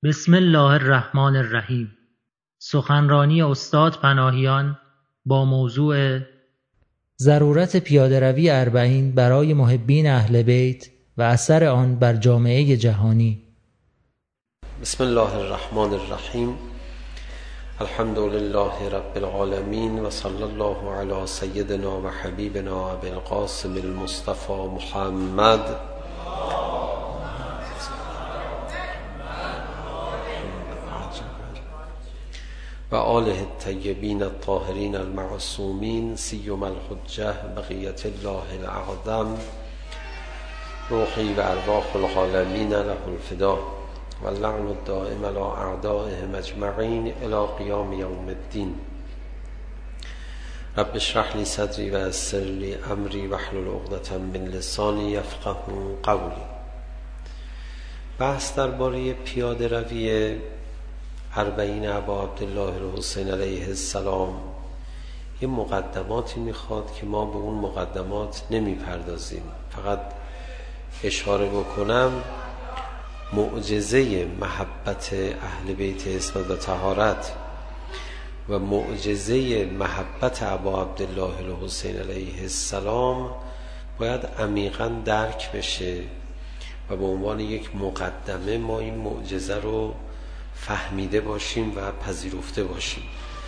بسم الله الرحمن الرحیم. سخنرانی استاد پناهیان با موضوع ضرورت پیاده‌روی اربعین برای محبین اهل بیت و اثر آن بر جامعه جهانی. بسم الله الرحمن الرحیم. الحمد لله رب العالمین و صلی الله علی سیدنا و حبیبنا ابی القاسم المصطفى محمد و آله الطیبین الطاهرین المعصومین سیما الحجة بقیة الله الاعظم روحی و ارواح العالمین له الفدا و اللعن الدائم على اعدائهم اجمعین الی قیام یوم الدین. رب اشرح لی صدری و یسر لی امری واحلل عقدة من لسانی یفقهوا قولی. بحث درباره پیاده روی اربعین ابا عبدالله الحسین علیه السلام یه مقدماتی میخواد که ما به اون مقدمات نمیپردازیم. فقط اشاره بکنم معجزه محبت اهل بیت عصمت و طهارت و معجزه محبت ابا عبدالله الحسین علیه السلام باید عمیقاً درک بشه و به عنوان یک مقدمه ما این معجزه رو فهمیده باشیم و پذیرفته باشیم.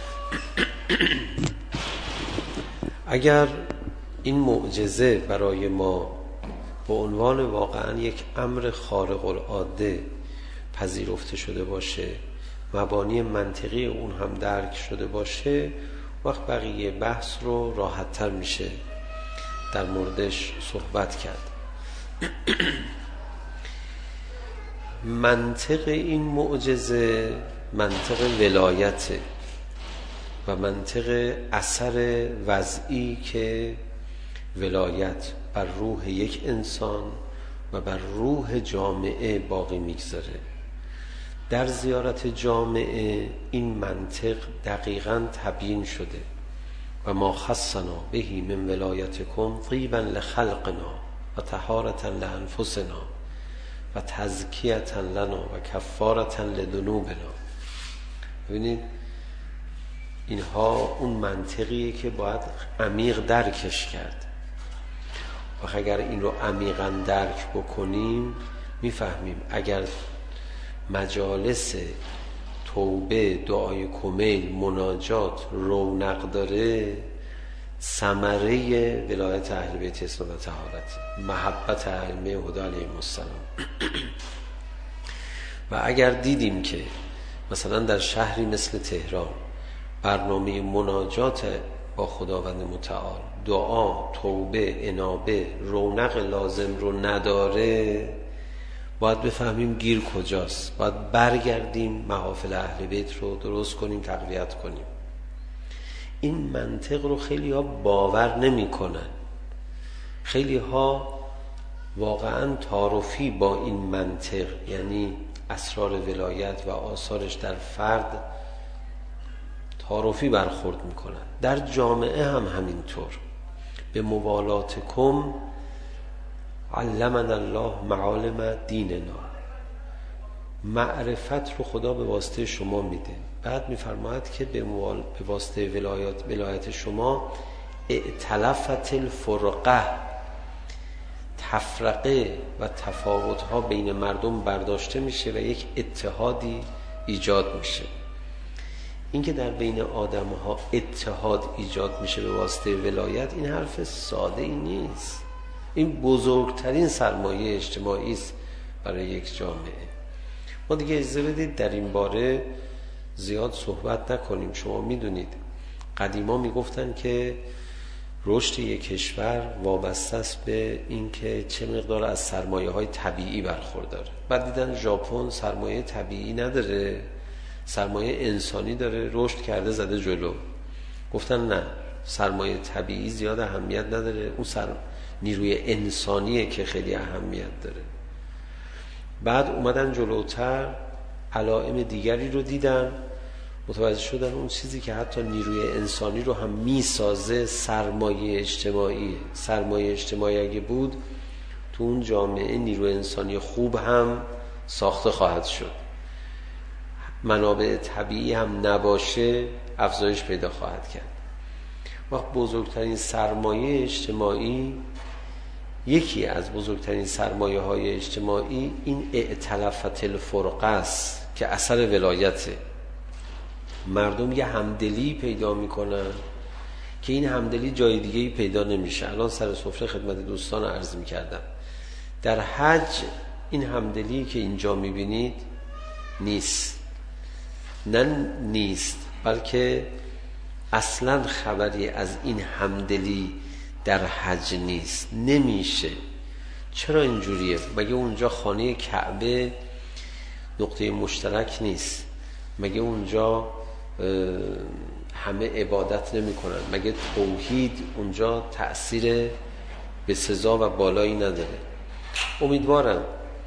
اگر این معجزه برای ما به عنوان واقعا یک امر خارق العاده پذیرفته شده باشه، مبانی منطقی اون هم درک شده باشه، وقت بقیه بحث رو راحت تر میشه در موردش صحبت کرد. منطق این معجزه منطق ولایته و منطق اثر وضعی که ولایت بر روح یک انسان و بر روح جامعه باقی میگذاره. در زیارت جامعه این منطق دقیقاً تبیین شده و ما خصنا بهی من ولایتکم طیبا لخلقنا و طهارة لانفسنا و تزکیة لنا و کفارة لذنوبنا. ببینید اینها اون منطقیه که باید عمیق درکش کرد و اگر این رو عمیقاً درک بکنیم میفهمیم اگر مجالس توبه، دعای کمیل، مناجات رونق داره، ثمره ولایت اهل بیت عصمت و طهارت، محبت ائمه هدی علیهم السلام. و اگر دیدیم که مثلا در شهری مثل تهران برنامه مناجات با خداوند متعال، دعا، توبه، انابه رونق لازم رو نداره، باید بفهمیم گیر کجاست. باید برگردیم محافل اهل بیت رو درست کنیم، تقویت کنیم. این منطق رو خیلی ها باور نمی کنن. خیلی ها واقعا تعارفی با این منطق، یعنی اسرار ولایت و آثارش در فرد، تعارفی برخورد میکنن. در جامعه هم همینطور. به موالاتکم علمنا الله معالم دیننا، معرفت رو خدا به واسطه شما میده. بعد میفرماید که به واسطه ولایت شما ائتلفت الفرقه، تفرقه و تفاوت‌ها بین مردم برداشته میشه و یک اتحادی ایجاد میشه. اینکه در بین آدم‌ها اتحاد ایجاد میشه به واسطه ولایت، این حرف ساده ای نیست. این بزرگترین سرمایه اجتماعی است برای یک جامعه. ما دیگه اجازه بدید در این باره زیاد صحبت نکنیم. شما میدونید قدیما میگفتن که رشد یک کشور وابسته است به اینکه چه مقدار از سرمایه‌های طبیعی برخورداره. بعد دیدن ژاپن سرمایه طبیعی نداره، سرمایه انسانی داره، رشد کرده زده جلو. گفتن نه، سرمایه طبیعی زیاد اهمیت نداره، اون نیروی انسانیه که خیلی اهمیت داره. بعد اومدن جلوتر، علائم دیگری رو دیدن، متوجه شدن اون چیزی که حتی نیروی انسانی رو هم میسازه سرمایه اجتماعی. سرمایه اجتماعی اگه بود تو اون جامعه نیروی انسانی خوب هم ساخته خواهد شد. منابع طبیعی هم نباشه افزایش پیدا خواهد کرد. وقت بزرگترین سرمایه اجتماعی، یکی از بزرگترین سرمایه های اجتماعی این ائتلفت الفرقه است که اثر ولایته. مردم یه همدلی پیدا میکنن که این همدلی جای دیگه‌ای پیدا نمیشه. الان سر سفره خدمت دوستان عرض میکردم در حج این همدلی که اینجا میبینید نیست، نه نیست، بلکه اصلا خبری از این همدلی در حج نیست، نمیشه. چرا اینجوریه؟ مگه اونجا خانه کعبه نقطه مشترک نیست؟ مگه اونجا همه عبادت نمی کنن؟ مگه توحید اونجا تأثیر به سزا و بالایی نداره؟ امیدوارم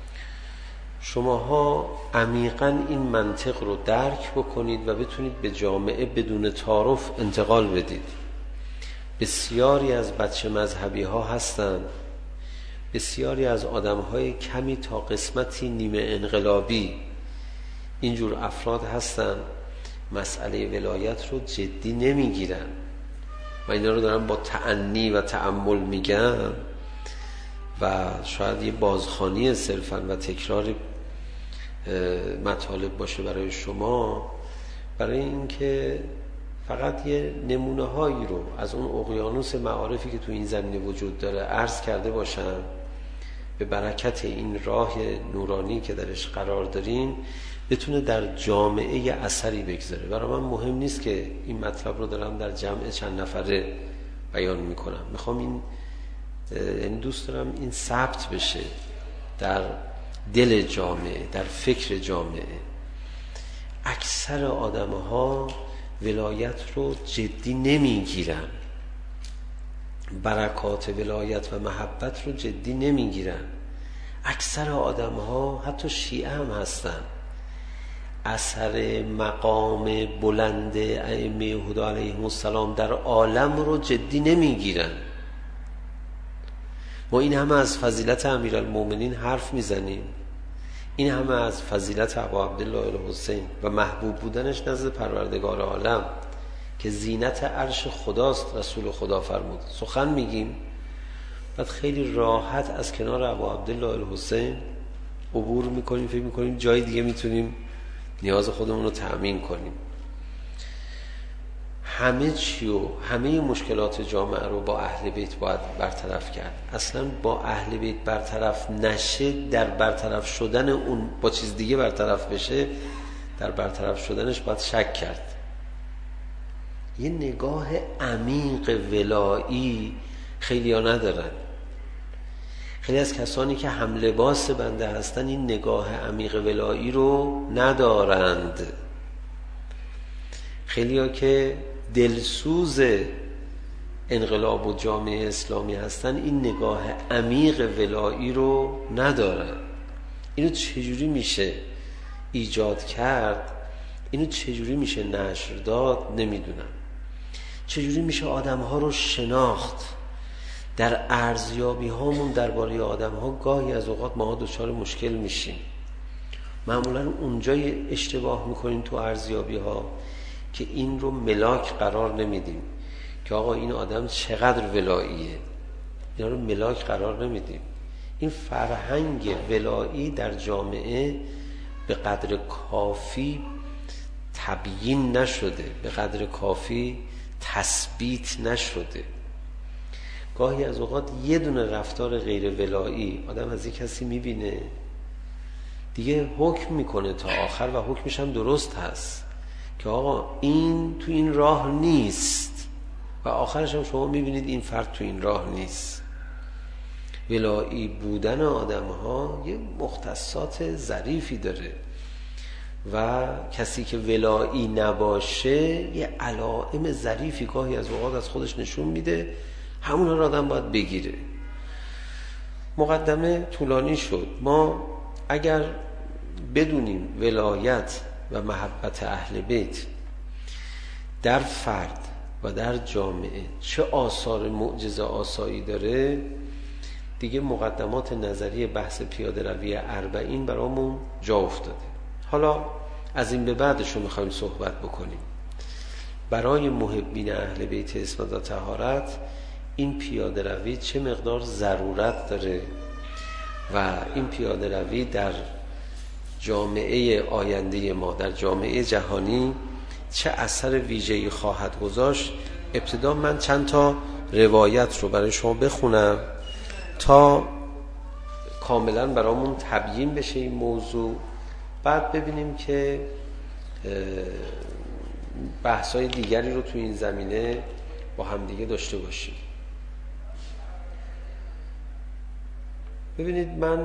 شماها عمیقاً این منطق رو درک بکنید و بتونید به جامعه بدون تعارف انتقال بدید. بسیاری از بچه مذهبی ها هستند، بسیاری از آدم های کمی تا قسمتی نیمه انقلابی اینجور افراد هستند، مسئله ولایت رو جدی نمیگیرن. من اینا رو دارم با تأنی و تأمل میگم و شاید یه بازخوانی صرفاً و تکرار مطالب باشه برای شما، برای اینکه فقط یه نمونه هایی رو از اون اقیانوس معارفی که تو این زمینه وجود داره عرض کرده باشم، به برکت این راه نورانی که درش قرار داریم بتونه در جامعه یه اثری بگذاره. برای من مهم نیست که این مطلب رو دارم در جمع چند نفره بیان میکنم، میخوام این یعنی دوست دارم این ثبت بشه در دل جامعه، در فکر جامعه. اکثر آدم ها ولایت رو جدی نمیگیرن، برکات ولایت و محبت رو جدی نمیگیرن. اکثر آدم ها، حتی شیعه هم هستن، اثر مقام بلند ائمه هدی علیهم السلام در عالم رو جدی نمیگیرن. ما این همه از فضیلت امیرالمومنین حرف میزنیم، این همه از فضیلت ابا عبدالله الحسین و محبوب بودنش نزد پروردگار عالم که زینت عرش خداست، رسول خدا فرمود، سخن میگیم، بعد خیلی راحت از کنار ابا عبدالله الحسین عبور میکنیم، فکر میکنیم جای دیگه میتونیم نیاز خودمون رو تأمین کنیم. همه چی و همه مشکلات جامعه رو با اهل بیت باید برطرف کرد. اصلا با اهل بیت برطرف نشه، در برطرف شدن اون با چیز دیگه برطرف بشه، در برطرف شدنش باید شک کرد. یه نگاه عمیق ولایی خیلی ها ندارن. خیلی از کسانی که هم لباس بنده هستن این نگاه عمیق ولایی رو ندارند. خیلی ها که دلسوز انقلاب و جامعه اسلامی هستن این نگاه عمیق ولایی رو ندارن. اینو چجوری میشه ایجاد کرد؟ اینو چجوری میشه نشر داد؟ نمیدونم. چجوری میشه آدم ها رو شناخت؟ در ارزیابی هامون درباره آدم ها گاهی از اوقات ما دچار مشکل میشیم. معمولا اونجای اشتباه میکنیم تو ارزیابی ها که این رو ملاک قرار نمیدیم که آقا این آدم چقدر ولاییه، اینا رو ملاک قرار نمیدیم. این فرهنگ ولایی در جامعه به قدر کافی تبیین نشده، به قدر کافی تثبیت نشده. گاهی از اوقات یه دونه رفتار غیر ولایی آدم از یک کسی میبینه دیگه حکم میکنه تا آخر و حکمش هم درست هست که آقا این تو این راه نیست و آخرش هم شما میبینید این فرد تو این راه نیست. ولایی بودن آدم ها یه مختصات ظریفی داره و کسی که ولایی نباشه یه علائم ظریفی گاهی از اوقات از خودش نشون میده، همون رو آدم باید بگیره. مقدمه طولانی شد. ما اگر بدونیم ولایت و محبت اهل بیت در فرد و در جامعه چه آثار معجزه آسایی داره، دیگه مقدمات نظری بحث پیاده روی 40 برامون جا افتاده. حالا از این به بعدش رو میخوایم صحبت بکنیم. برای محبین اهل بیت عصمت و طهارت این پیاده روی چه مقدار ضرورت داره و این پیاده روی در جامعه آینده ما، در جامعه جهانی چه اثر ویژه‌ای خواهد گذاشت. ابتدا من چند تا روایت رو برای شما بخونم تا کاملا برامون تبیین بشه این موضوع، بعد ببینیم که بحث‌های دیگری رو تو این زمینه با هم دیگه داشته باشیم. ببینید، من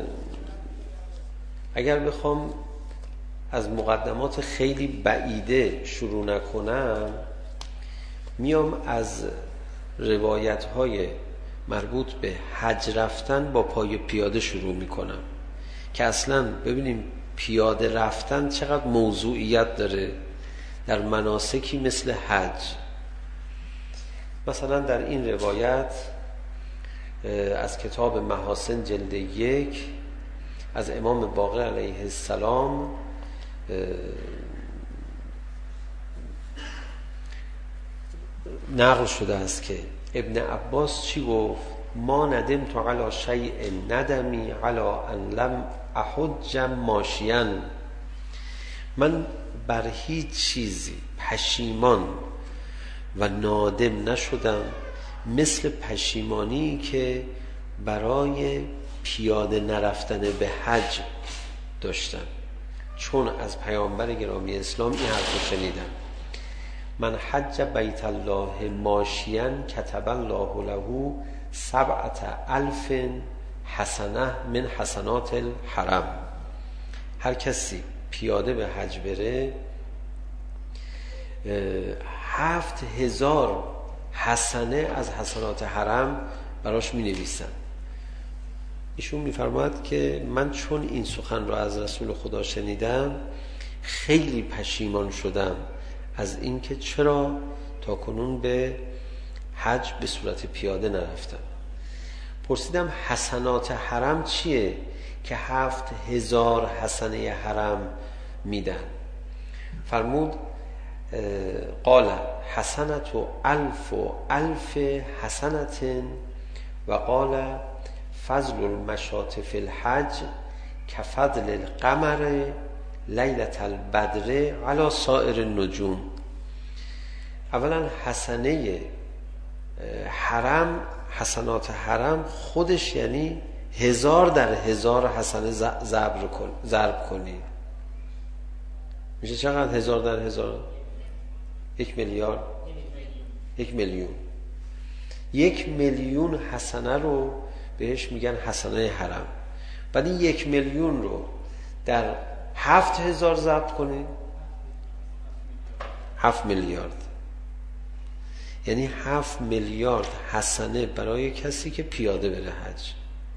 اگر بخوام از مقدمات خیلی بعیده شروع نکنم، میام از روایت‌های مربوط به حج رفتن با پای پیاده شروع میکنم که اصلا ببینیم پیاده رفتن چقدر موضوعیت داره در مناسکی مثل حج. مثلا در این روایت از کتاب محاسن جلد 1 از امام باقر علیه السلام نقل شده است که ابن عباس چی گفت؟ ما ندمت علی شیء ندمی علی ان لم احج ماشیا. من بر هیچ چیزی پشیمان و نادم نشدم مثل پشیمانی که برای پیاده نرفتن به حج داشتم، چون از پیامبر گرامی اسلام این حرف شنیدم: من حج بیت الله ماشیا کتب الله له 7,000 حسنه من حسنات الحرم. هر کسی پیاده به حج بره 7,000 حسنه از حسنات حرم براش می نویسن. ایشون می فرماید که من چون این سخن را از رسول خدا شنیدم خیلی پشیمان شدم از اینکه چرا تا کنون به حج به صورت پیاده نرفتم. پرسیدم حسنات حرم چیه که 7,000 حسنه حرم میدن؟ فرمود قال حسنت 1000 حسنة و قال فضل المشاة فی الحج کفضل القمر لیلة البدر علی سائر النجوم. اولا حسنه حرم، حسنات حرم خودش یعنی 1000 در 1000 حسنه ضرب کنی میشه چقدر؟ 1000 در 1000 1 میلیارد، 1 میلیون. 1 میلیون حسنه رو بهش میگن حسنه حرم. بعد این 1 میلیون رو در 7000 ضرب کنی 7 میلیارد، یعنی 7 میلیارد حسنه برای کسی که پیاده بره حج.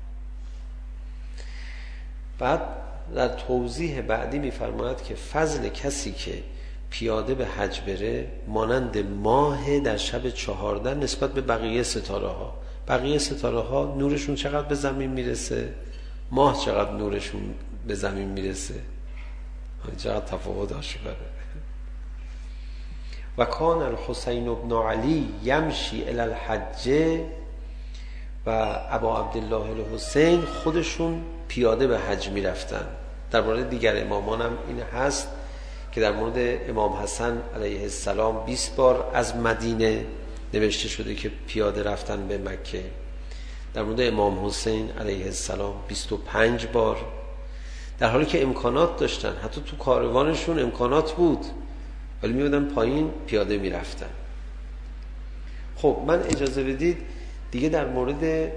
بعد در توضیح بعدی میفرماید که فضل کسی که پیاده به حج بره مانند ماه در شب 14 نسبت به بقیه ستاره ها. بقیه ستاره ها نورشون چقدر به زمین میرسه؟ ماه چقدر نورشون به زمین میرسه؟ چقدر تفاوت آشکاره. و کان الحسین ابن علی یمشی الی الحج، و ابا عبدالله الحسین خودشون پیاده به حج میرفتن. در مورد دیگر امامان هم این هست که در مورد امام حسن علیه السلام 20 بار از مدینه نوشته شده که پیاده رفتن به مکه. در مورد امام حسین علیه السلام 25 بار، در حالی که امکانات داشتن، حتی تو کاروانشون امکانات بود ولی میادن پایین پیاده میرفتن. خب من اجازه بدید دیگه در مورد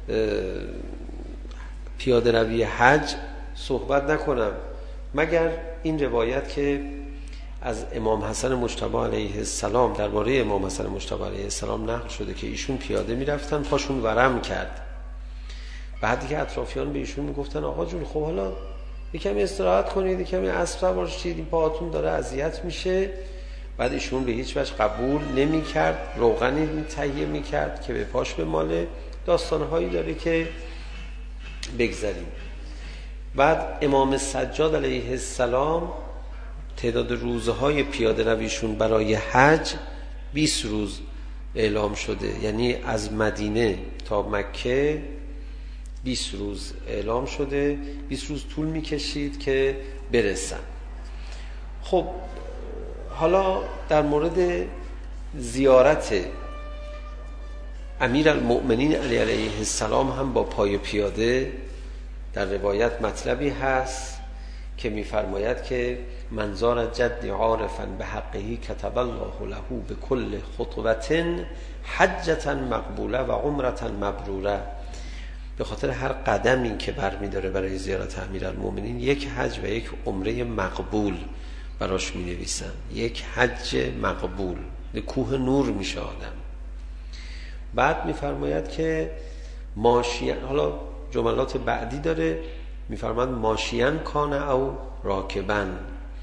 پیاده روی حج صحبت نکنم، مگر این روایت که از امام حسن مجتبی علیه السلام درباره امام حسن مجتبی علیه السلام نقل شده که ایشون پیاده میرفتن، پاشون ورم کرد. بعدی که اطرافیان به ایشون میگفتن آقا جون خب حالا یکمی استراحت کنید، یکمی اسب سوار شید، این پاهاتون داره اذیت میشه. بعد ایشون به هیچ وجه قبول نمی‌کرد، روغنی تهیه می‌کرد که به پاش بماله. داستان‌هایی داره که بگذاریم. بعد امام سجاد علیه السلام تعداد روزهای پیاده رویشون برای حج 20 روز اعلام شده، یعنی از مدینه تا مکه 20 روز اعلام شده، 20 روز طول میکشید که برسن. خب حالا در مورد زیارت امیرالمؤمنین علیه السلام هم با پای پیاده در روایت مطلبی هست که می‌فرماید که من زار جد عارفا بحقه کتب الله له بكل خطوة حجة مقبوله و عمرة مبروره. به خاطر هر قدمی که برمی‌داره برای زیارت امیرالمؤمنین یک حج و یک عمره مقبول براش می‌نویسن. یک حج مقبول، کوه نور میشه آدم. بعد می‌فرماید که ماشیان، حالا جملات بعدی داره، می‌فرماید ماشیان کان او راکبن.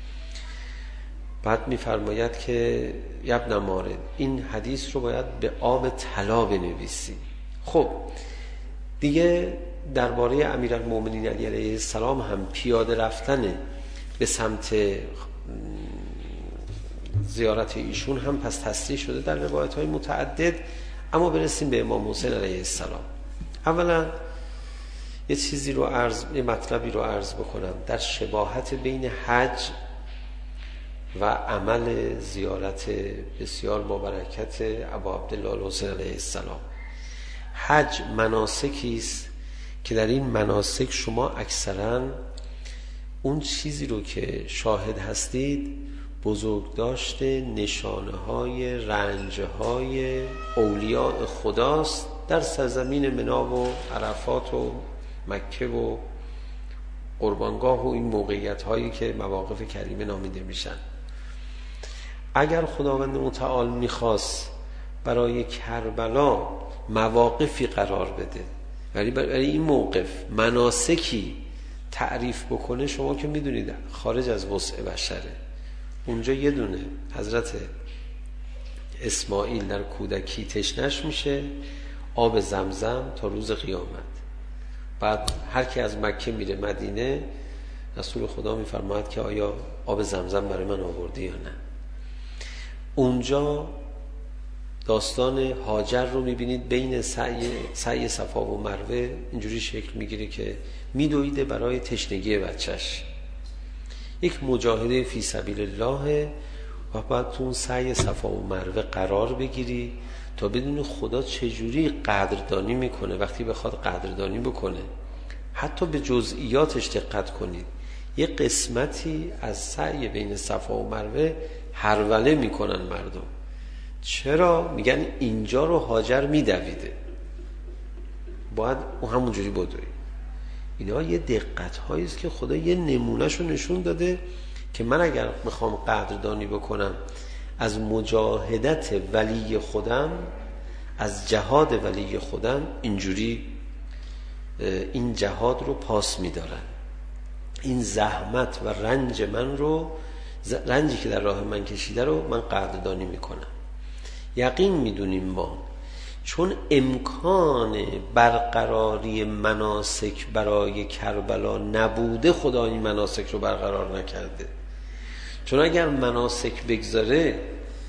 بعد می‌فرماید که ابن مارد این حدیث رو باید به آب طلا بنویسی. خب دیگه درباره امیرالمؤمنین علیه السلام هم پیاده رفتن به سمت زیارت ایشون هم پس تصریح شده در روایت‌های متعدد. اما برسیم به امام حسین علیه السلام. اولا یه مطلبی رو عرض بکنم در شباهت بین حج و عمل زیارت بسیار با برکت ابا عبدالله الحسین علیه السلام. حج مناسکی است که در این مناسک شما اکثرا اون چیزی رو که شاهد هستید بزرگداشت نشانه‌های رنج‌های اولیاء خداست در سرزمین منی و عرفات و مکه و قربانگاه و این موقعیت‌هایی که مواقف کریمه نامیده میشن. اگر خداوند متعال میخواست برای کربلا مواقفی قرار بده، ولی برای این موقف مناسکی تعریف بکنه، شما که میدونید خارج از وسع بشره. اونجا یه دونه حضرت اسماعیل در کودکی تشنش میشه، آب زمزم تا روز قیامت. بعد هر کی از مکه میره مدینه، رسول خدا میفرماید که آیا آب زمزم برای من آوردی یا نه. اونجا داستان هاجر رو میبینید بین سعی صفا و مروه اینجوری شکل میگیره که میدویده برای تشنگی بچهش. یک مجاهده فی سبیل الله و باید تو اون سعی صفا و مروه قرار بگیری تا بدون خدا چجوری قدردانی میکنه. وقتی بخواد قدردانی بکنه حتی به جزئیاتش دقت کنید. یه قسمتی از سعی بین صفا و مروه هروله میکنن مردم. چرا؟ میگن اینجا رو هاجر میدویده، باید اون همونجوری بدوی. اینا یه دقت هایی است که خدا یه نمونهشو نشون داده که من اگر میخوام قدردانی بکنم از مجاهدت ولی خودم، از جهاد ولی خودم، اینجوری این جهاد رو پاس میدارن. این زحمت و رنج من رو، رنجی که در راه من کشیده رو من قدردانی میکنم. یقین میدونیم ما چون امکان برقراری مناسک برای کربلا نبوده خدا این مناسک رو برقرار نکرده. چون اگر مناسک بگذاره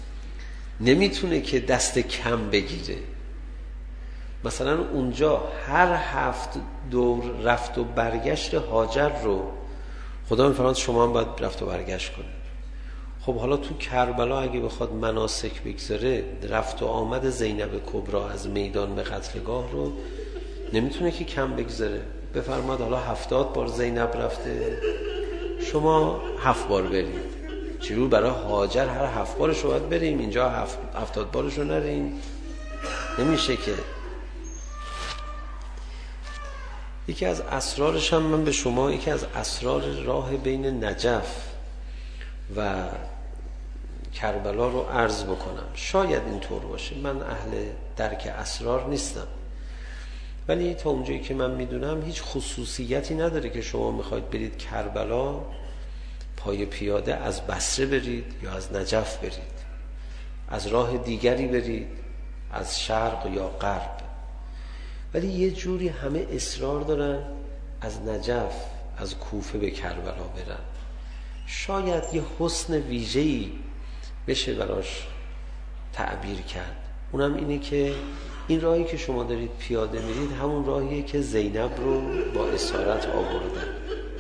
نمیتونه که دست کم بگیره. مثلا اونجا هر 7 دور رفت و برگشت هاجر رو خدا میفرماید شما هم باید رفت و برگشت کنید. خب حالا تو کربلا اگه بخواد مناسک بگذاره، رفت و آمد زینب کبرا از میدان به قتلگاه رو نمیتونه که کم بگذاره. بفرماد حالا 70 بار زینب رفته، شما 7 بار برید. چرا برای هاجر هر 7 بارش رو باید بریم، اینجا 70 بارش رو نریم؟ نمیشه که. یکی از اسرارش هم من به شما یکی از اسرار راه بین نجف و کربلا رو عرض بکنم. شاید اینطور باشه، من اهل درک اسرار نیستم، ولی تا اونجایی که من میدونم هیچ خصوصیتی نداره که شما میخواید برید کربلا پای پیاده از بصره برید یا از نجف برید، از راه دیگری برید، از شرق یا غرب. ولی یه جوری همه اصرار دارن از نجف، از کوفه به کربلا برن. شاید یه حسن ویژه‌ای بشه براش تعبیر کرد. اونم اینه که این راهی که شما دارید پیاده میرید همون راهیه که زینب رو با اسارت آوردن.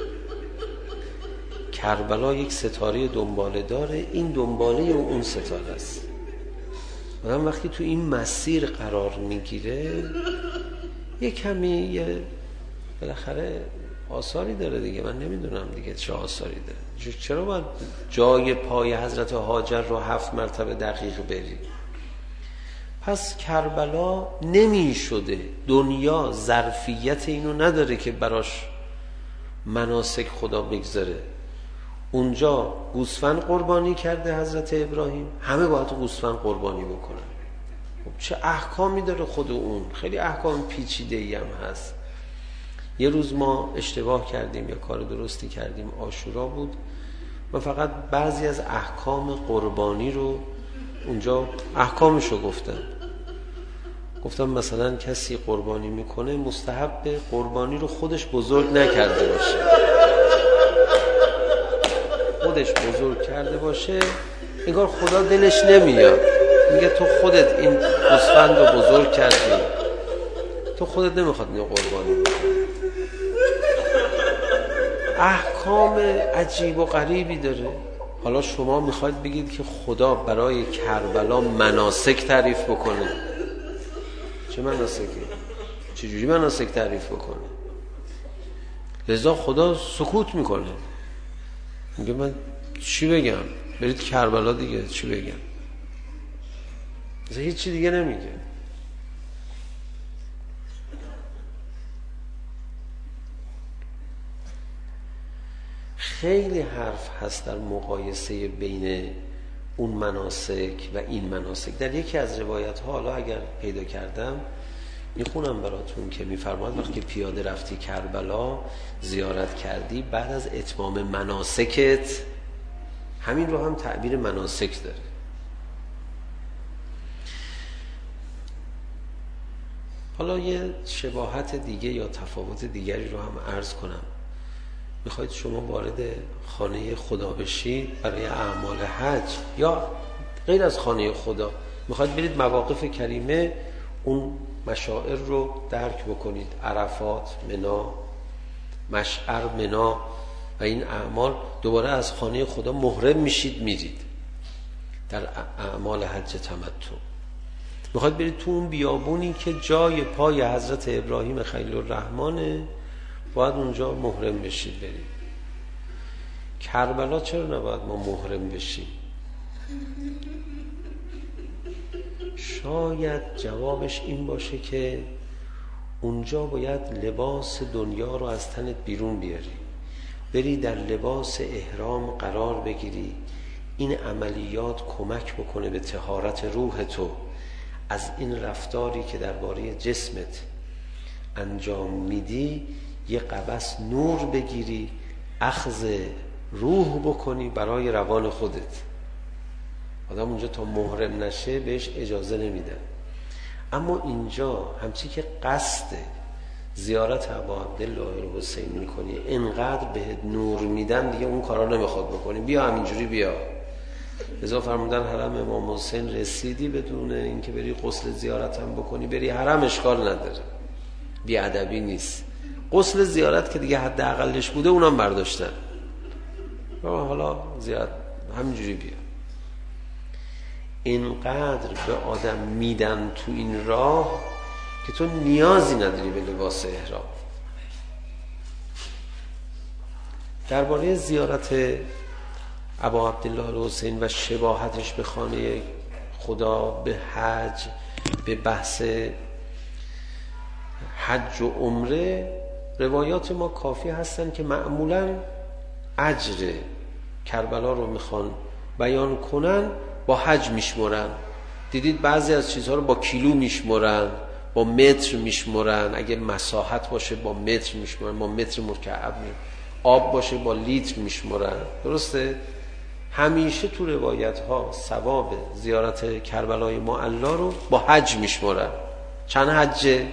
کربلا یک ستاره دنباله داره، این دنباله اون ستاره است. آدم وقتی تو این مسیر قرار میگیره یه کمی بالاخره آثاری داره دیگه. من نمیدونم دیگه چه آثاری داره. چرا باید جای پای حضرت هاجر رو 7 مرتبه دقیق بری؟ پس کربلا نمی شده، دنیا ظرفیت اینو نداره که براش مناسک خدا بگذاره. اونجا گوسفند قربانی کرده حضرت ابراهیم، همه باید گوسفند قربانی بکنن. خب چه احکامی داره خود اون؟ خیلی احکام پیچیده‌ای هم هست. یه روز ما اشتباه کردیم یا کار درستی کردیم، عاشورا بود، من فقط بعضی از احکام قربانی رو اونجا احکامشو گفتم مثلا کسی قربانی میکنه مستحب قربانی رو خودش بزرگ نکرده باشه، خودش بزرگ کرده باشه انگار خدا دلش نمیاد، میگه تو خودت این گوسفند رو بزرگ کردی، تو خودت نمیخواد اینو قربانی بکنی. احکام عجیب و غریبی داره. حالا شما میخواید بگید که خدا برای کربلا مناسک تعریف بکنه. چه مناسکی؟ چجوری مناسک تعریف بکنه؟ لذا خدا سکوت میکنه، میگه من چی بگم؟ برید کربلا دیگه، چی بگم؟ هیچ چی دیگه نمیگه. خیلی حرف هست در مقایسه بین اون مناسک و این مناسک. در یکی از روایت ها، حالا اگر پیدا کردم میخونم براتون، که میفرماد وقتی پیاده رفتی کربلا زیارت کردی، بعد از اتمام مناسکت، همین رو هم تعبیر مناسک داره. حالا یه شباهت دیگه یا تفاوت دیگری رو هم عرض کنم. میخواید شما وارد خانه خدا بشید برای اعمال حج یا غیر از خانه خدا، میخواید برید مواقف کریمه، اون مشاعر رو درک بکنید، عرفات، منا، مشعر، منا و این اعمال، دوباره از خانه خدا محرم میشید میرید در اعمال حج تمتع. میخواید برید تو اون بیابونی که جای پای حضرت ابراهیم خلیل الرحمنه، باید اونجا محرم بشید برید. کربلا چرا نباید ما محرم بشیم؟ شاید جوابش این باشه که اونجا باید لباس دنیا رو از تنت بیرون بیاری، بری در لباس احرام قرار بگیری. این عملیات کمک بکنه به طهارت روح تو از این رفتاری که درباره جسمت انجام میدی. یه قبس نور بگیری، اخذ روح بکنی برای روان خودت. آدم اونجا تا محرم نشه بهش اجازه نمیدن. اما اینجا همچی که قصد زیارت ابا عبدالله الحسین میکنی، انقدر بهت نور میدن دیگه اون کارا نمیخواد بکنی، بیا همینجوری بیا. لذا فرمودن حرم امام حسین رسیدی بدون اینکه بری غسل زیارت هم بکنی، بری حرم اشکال نداره، بی ادبی نیست. غسل زیارت که دیگه حداقلش بوده اونم برداشتن، حالا زیارت همینجوری بیا. اینقدر به آدم میدن تو این راه که تو نیازی نداری به لباس احرام. درباره زیارت ابا عبدالله الحسین و شباهتش به خانه خدا، به حج، به بحث حج و عمره، روایات ما کافی هستن که معمولاً اجر کربلا رو میخوان بیان کنن، با حج میشمرن. دیدید بعضی از چیزها رو با کیلو میشمرن، با متر میشمرن، اگه مساحت باشه با متر میشمرن، با متر مکعب آب باشه با لیتر میشمرن. درسته؟ همیشه تو روایت ها ثواب زیارت کربلای معلا رو با حج میشمرن. چند حجه؟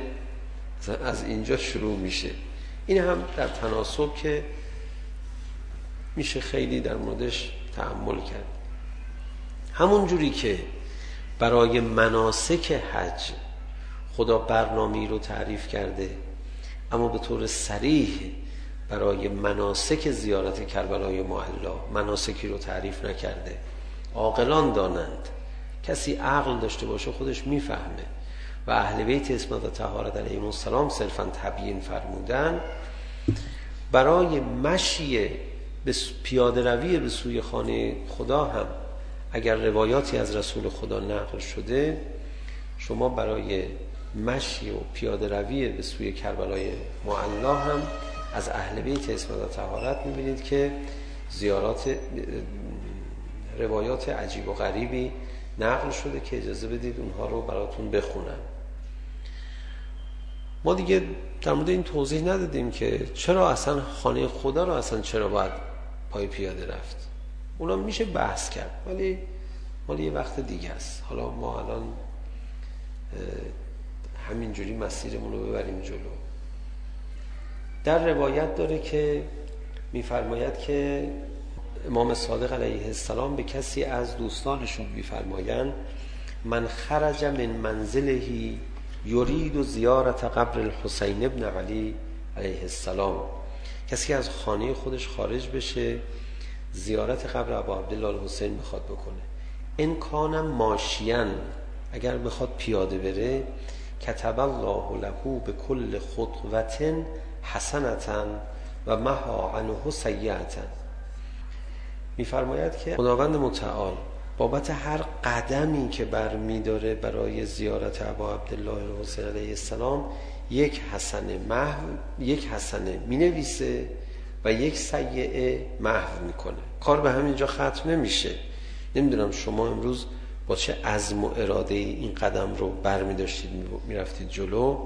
از اینجا شروع میشه. این هم در تناسب که میشه خیلی در موردش تأمل کرد. همون جوری که برای مناسک حج خدا برنامه‌ای رو تعریف کرده، اما به طور صریح برای مناسک زیارت کربلای معلی مناسکی رو تعریف نکرده. عاقلان دانند، کسی عقل داشته باشه خودش میفهمه و اهل بیت عصمت و طهارت علیهم السلام صرفاً تبیین فرمودن. برای مشی به پیاده روی به سوی خانه خدا هم اگر روایاتی از رسول خدا نقل شده، شما برای مشی و پیاده روی به سوی کربلای معلی هم از اهل بیت عصمت و طهارت می‌بینید که روایات عجیب و غریبی نقل شده که اجازه بدید اونها رو براتون بخونم. ما دیگه در مورد این توضیح ندادیم که چرا اصلا خانه خدا رو اصلا چرا باید پای پیاده رفت. اونا میشه بحث کرد ولی مال یه وقت دیگه است. حالا ما الان همینجوری مسیرمون رو ببریم جلو. در روایت داره که میفرماید که امام صادق علیه السلام به کسی از دوستانشون میفرمایند من خرج من منزلهی یرید زیارت قبر الحسین ابن علی علیه السلام، کسی از خانه خودش خارج بشه زیارت قبر ابو عبدالله الحسین بخواد بکنه، ان کان ماشیان، اگر بخواد پیاده بره، کتب الله له به کل خطوة حسنة و محا عنه سیئة. میفرماید که خداوند متعال بابت هر قدمی که برمی داره برای زیارت ابا عبدالله الحسین علیه السلام یک حسنه می نویسه و یک سیئه محو میکنه. کار به همینجا ختم نمیشه. نمیدونم شما امروز با چه عزم و اراده این قدم رو برمی داشتید میرفتید جلو.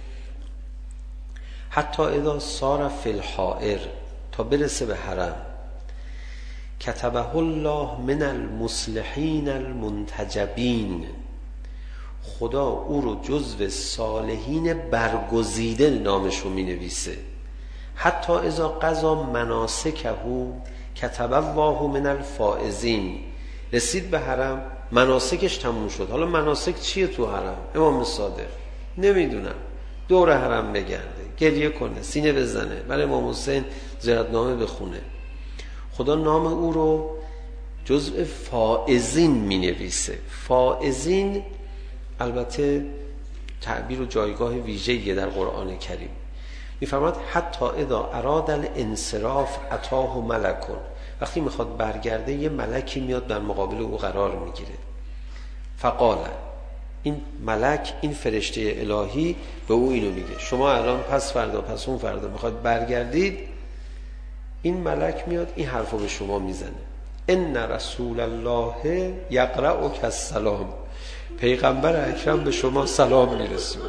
حتی اذا صار فی الحائر، تا برسه به حرم، کتبه الله من المصلحین المنتجبین، خدا او رو جزو صالحین برگزیده نامشو می نویسه. حتی اذا قضا مناسکه کتب الله من الفائزین، رسید به حرم مناسکش تموم شد. حالا مناسک چیه تو حرم؟ امام صادق نمیدونم، دور حرم بگرده، گریه کنه، سینه بزنه، برای امام حسین زیارتنامه بخونه. خدا نام او رو جزء فائزین می نویسه. فائزین البته تعبیر و جایگاه ویژه‌ای در قرآن کریم. می‌فرماید حتی اذا اراد الانصراف اتاه ملکون، وقتی میخواد برگرده یه ملکی میاد در مقابل او قرار میگیره. فقال، این ملک، این فرشته الهی به او اینو میگه شما الان پس فردا پس اون فردا میخواد برگردید، این ملک میاد این حرفو به شما میزنه: ان رسول الله یقرأک السلام، پیغمبر اکرم به شما سلام میرسونه.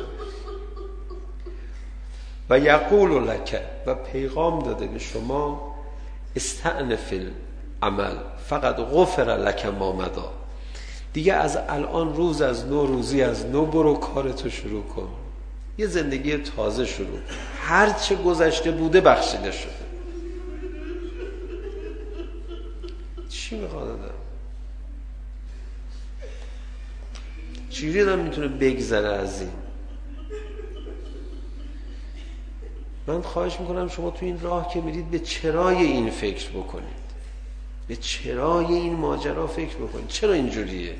و یقول لک، و پیغام داده به شما: استأنف العمل فقد غفر لک ما مضی، دیگه از الان روز از نو، روزی از نو، برو کارتو شروع کن، یه زندگی تازه شروع کن، هر چه گذشته بوده بخشیده شده. چی میخواد آدم؟ چیزی آدم میتونه بگذره از این؟ من خواهش میکنم شما تو این راه که میرید به چرای این فکر بکنید، به چرای این ماجرا فکر بکنید. چرا اینجوریه؟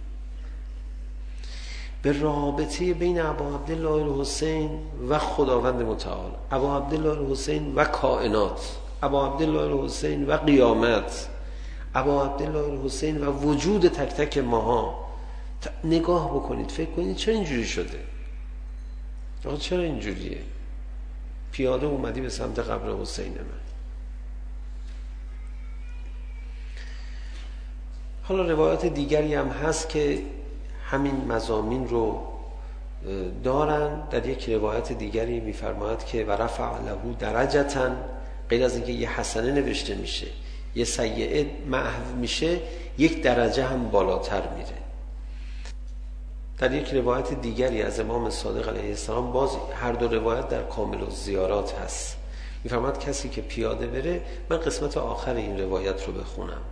به رابطه بین ابا عبدالله الحسین و خداوند متعال، ابا عبدالله الحسین و کائنات، ابا عبدالله الحسین و قیامت، ابا عبدالله الحسین و وجود تک تک ماها نگاه بکنید، فکر کنید چرا اینجوری شده؟ آقا چرا اینجوریه؟ پیاده اومدی به سمت قبر حسین من. حالا روایات دیگری هم هست که همین مضامین رو دارن. در یک روایت دیگری میفرماید که و رفع له درجتن، غیر از اینکه یه حسنه نوشته میشه، یه سیئه محو میشه، یک درجه هم بالاتر میره. در یک روایت دیگری از امام صادق علیه السلام، باز هر دو روایت در کامل الزیارات هست، میفرماد کسی که پیاده بره، من قسمت آخر این روایت رو بخونم.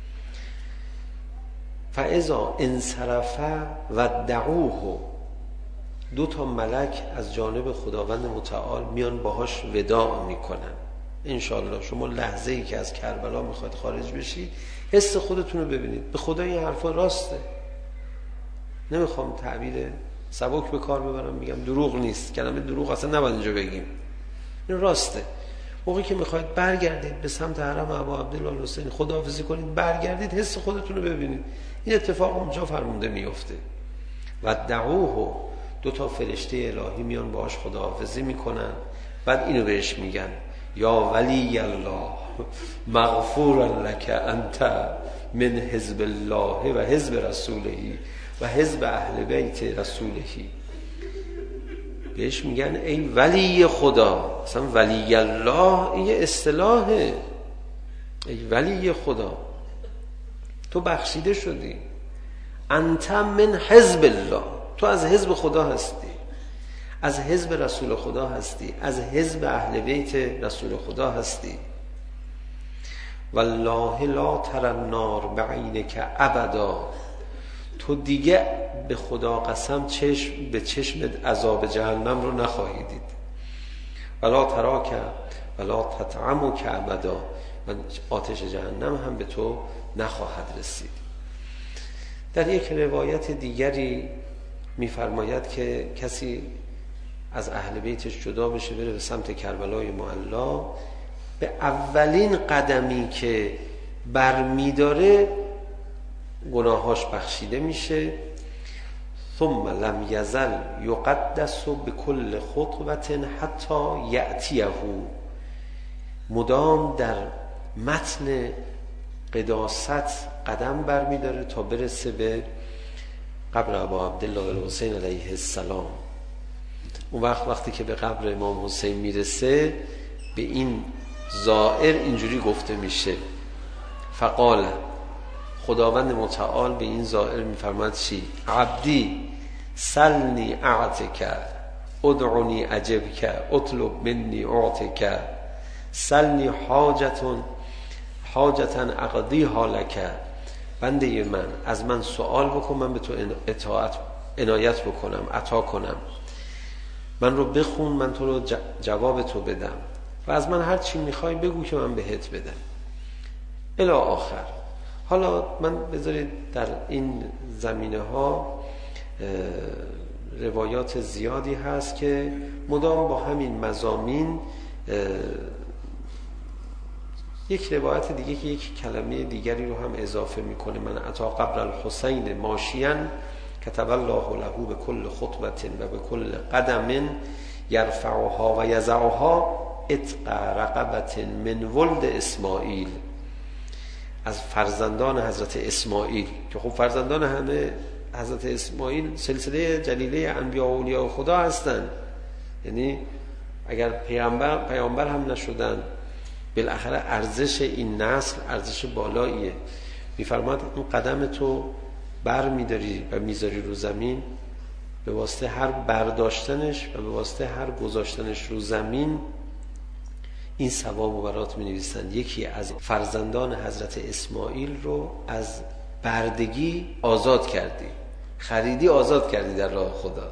فاذا انصرف و دعوه، 2 ملک از جانب خداوند متعال میان باهاش وداع میکنن. انشالله شما لحظه ای که از کربلا میخواد خارج بشید، حس خودتون رو ببینید. به خدا این حرفا راسته، نمیخوام تعبیر سبک به کار ببرم، میگم دروغ نیست، کلمه دروغ اصلا نباید اینجا بگیم، این راسته. موقعی که میخواید برگردید به سمت حرم ابا عبدالله الحسین، خداحافظی کنید، برگردید، حس خودتون رو ببینید. این اتفاق اونجا فرموده میفته. و دعوه، 2 فرشته الهی میان باهاش خداحافظی میکنن، بعد اینو بهش میگن یا ولی الله مغفورا لک انت من حزب الله و حزب رسوله و حزب اهل بیت رسوله. بهش میگن ای ولی خدا. اصلا ولی الله این یه اصطلاحه. ای ولی خدا، تو بخشیده شدی. انت من حزب الله، تو از حزب خدا هستی، از حزب رسول خدا هستی، از حزب اهل بیت رسول خدا هستی. والله لا ترى النار بعینک ابدا، تو دیگه به خدا قسم به چشمت عذاب جهنم رو نخواهی دید. ولا تراک ولا تطعمک ابدا، و آتش جهنم هم به تو نخواهد رسید. در یک روایت دیگری می‌فرماید که کسی از اهل بیتش جدا بشه بره به سمت کربلای معلا، به اولین قدمی که برمی‌داره گناهاش بخشیده میشه. ثم لم یزل یقدس بكل خطوة حتی یأتیه، مدام در متن قداست قدم برمی‌داره تا برسه به قبر ابا عبدالله الحسین علیه السلام. اون وقتی که به قبر امام حسین میرسه، به این زائر اینجوری گفته میشه فقال، خداوند متعال به این زائر میفرماد چی؟ عبدی سلنی اعتک ادعنی اجبک اطلب منی اعتک سلنی حاجتا اقضی حالک. بنده من، از من سوال بکن، من به تو عنایت بکنم، عطا کنم. من رو بخون، من تو رو جواب تو بدم، و از من هر چی میخوای بگو که من بهت بدم، الی آخر. حالا من بذارید در این زمینه ها روایات زیادی هست که مدام با همین مضامین، یک روایت دیگه که یک کلمه دیگری رو هم اضافه میکنه، من اتا قبر الحسین ماشیاً کتب الله له به کل خطوة و به کل قدم یرفعها و یضعها اتق رقبة من ولد اسماعیل. از فرزندان حضرت اسماعیل، که خب فرزندان همه حضرت اسماعیل سلسله جلیله انبیاء و اولیاء خدا هستن، یعنی اگر پیامبر هم نشدن، بالاخره ارزش این نسل ارزش بالاییه. میفرماد این قدم تو بر میداری و میذاری رو زمین، به واسطه هر برداشتنش و به واسطه هر گذاشتنش رو زمین این ثواب و برات می نویسن. یکی از فرزندان حضرت اسماعیل رو از بردگی آزاد کردی، خریدی، آزاد کردی در راه خدا.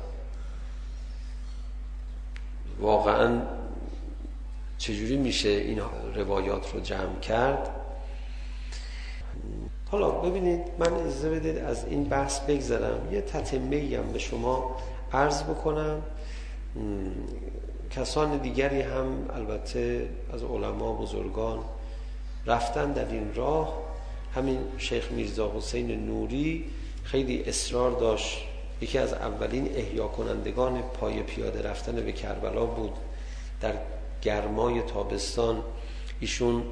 واقعا چجوری میشه این روایات رو جمع کرد؟ حالا ببینید، من اجازه بدید از این بحث بگذرم، یه تتمه‌ای هم به شما عرض بکنم. کسان دیگری هم البته از علما بزرگان رفتن در این راه. همین شیخ میرزا حسین نوری خیلی اصرار داشت، یکی از اولین احیا کنندگان پای پیاده رفتن به کربلا بود. در گرمای تابستان ایشون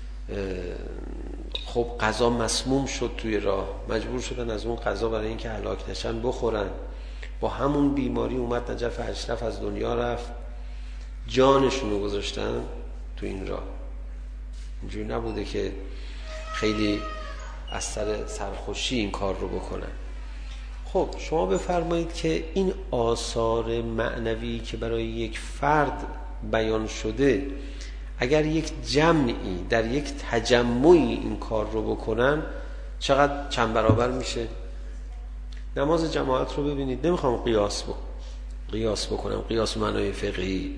خب غذا مسموم شد توی راه، مجبور شدن از اون غذا برای اینکه هلاک نشن بخورن. با همون بیماری اومد نجف اشرف، از دنیا رفت، جانشون رو گذاشتن تو این راه. اینجوری نبوده که خیلی از سر سرخوشی این کار رو بکنن. خب شما بفرمایید که این آثار معنوی که برای یک فرد بیان شده، اگر یک جمعی در یک تجمعی این کار رو بکنن چقدر چند برابر میشه؟ نماز جماعت رو ببینید، نمیخوام قیاس بکنم، قیاس معنای فقهی،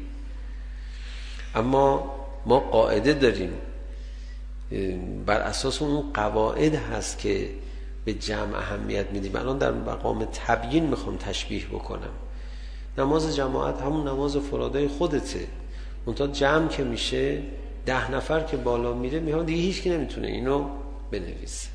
اما ما قاعده داریم، بر اساس اون قواعد هست که به جمع اهمیت میدیم. الان در مقام تبیین میخوام تشبیه بکنم. نماز جماعت همون نماز فرادای خودته، منتها جمع که میشه 10 نفر که بالا میره میگن دیگه هیچ کی نمیتونه اینو بنویسه.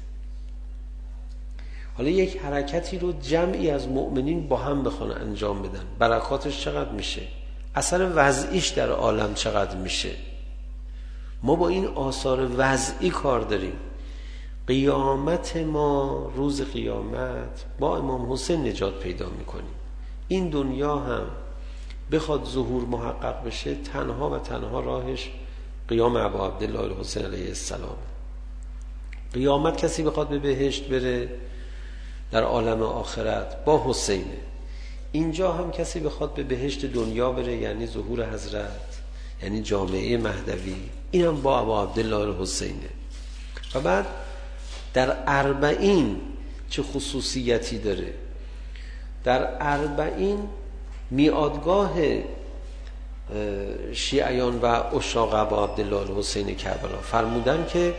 حالا یک حرکتی رو جمعی از مؤمنین با هم بخوان انجام بدن، برکاتش چقدر میشه؟ اثر وضعیش در عالم چقدر میشه؟ ما با این آثار وضعی کار داریم. قیامت ما، روز قیامت با امام حسین نجات پیدا میکنیم. این دنیا هم بخواد ظهور محقق بشه، تنها و تنها راهش قیام ابا عبدالله الحسین علیه السلام. قیامت کسی بخواد به بهشت بره در عالم آخرت با حسینه. اینجا هم کسی بخواد به بهشت دنیا بره، یعنی ظهور حضرت، یعنی جامعه مهدوی، این هم با ابا عبدالله الحسینه. و بعد در اربعین چه خصوصیتی داره؟ در اربعین میادگاه شیعیان و عشاق ابا عبدالله الحسین کربلا فرمودن که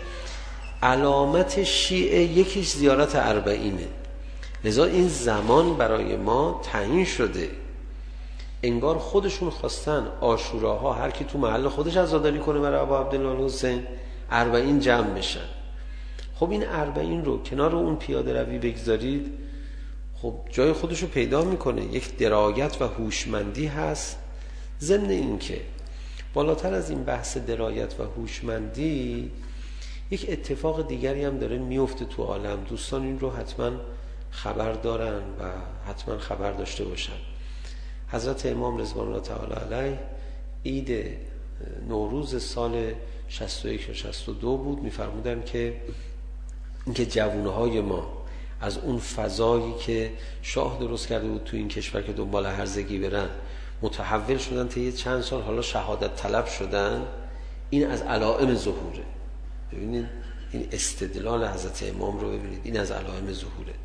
علامت شیعه یکیش زیارت اربعینه، لذا این زمان برای ما تعیین شده. انگار خودشون خواستن عاشوراها هر کی تو محل خودش عزاداری کنه برای ابا عبدالله الحسین، اربعین جمع بشن. خب این اربعین رو کنار اون پیاده روی بگذارید، خب جای خودشو پیدا میکنه، یک درایت و هوشمندی هست. ضمن این که بالاتر از این بحث درایت و هوشمندی، یک اتفاق دیگری هم داره میفته تو عالم. دوستان این رو حتما خبر دارن و حتما خبر داشته باشن. حضرت امام رضوان الله تعالی علیه عید نوروز سال 61 و 62 بود، میفرمودن که اینکه جوانهای ما از اون فضایی که شاه درست کرده بود تو این کشور که دنبال هرزگی برن متحول شدن تا یه چند سال حالا شهادت طلب شدن، این از علائم ظهوره. ببینید این استدلال حضرت امام رو ببینید، این از علائم ظهوره.